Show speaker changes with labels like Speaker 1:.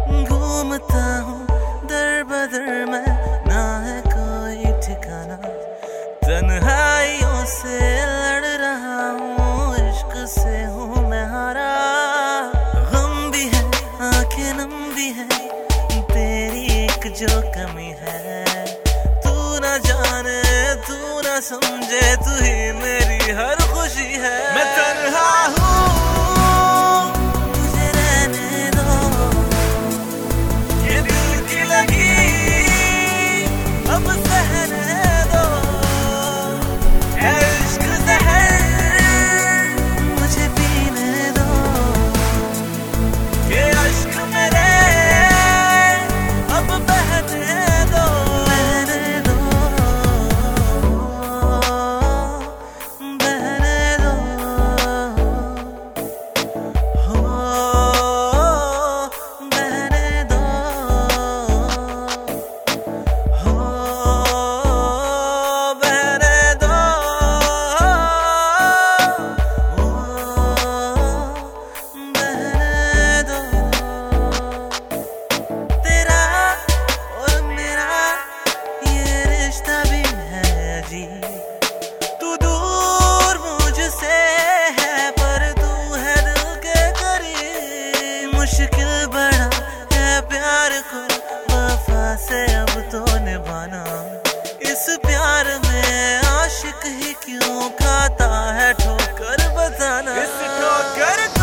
Speaker 1: घूमता हूँ दर बदर मैं, ना है कोई ठिकाना। तन्हाइयों से लड़ रहा हूँ, इश्क से हूँ मैं हारा। गम भी है, आंखें नम भी है, तेरी एक जो कमी है। तू ना जाने, तू ना समझे, तू ही मेरी हर खुशी है। मैं तन्हा हूँ, मुझे रहने दो, ये दिल की लगी अब सहने दो। है इश्क ज़हर, मुझे पीने दो, ये अश्क मेरे अब बहने दो, बहने दो, बहने दो, हो बहने दो, हो बहने दो, हो बहने दो। तेरा और मेरा ये रिश्ता भी है अजीब। तू दूर मुझसे है पर तू है दिल के करीब। मुश्किल बड़ा है प्यार को वफा से अब तो निभाना। इस प्यार में आशिक ही क्यों खाता है ठोकर बताना। इस ठोकर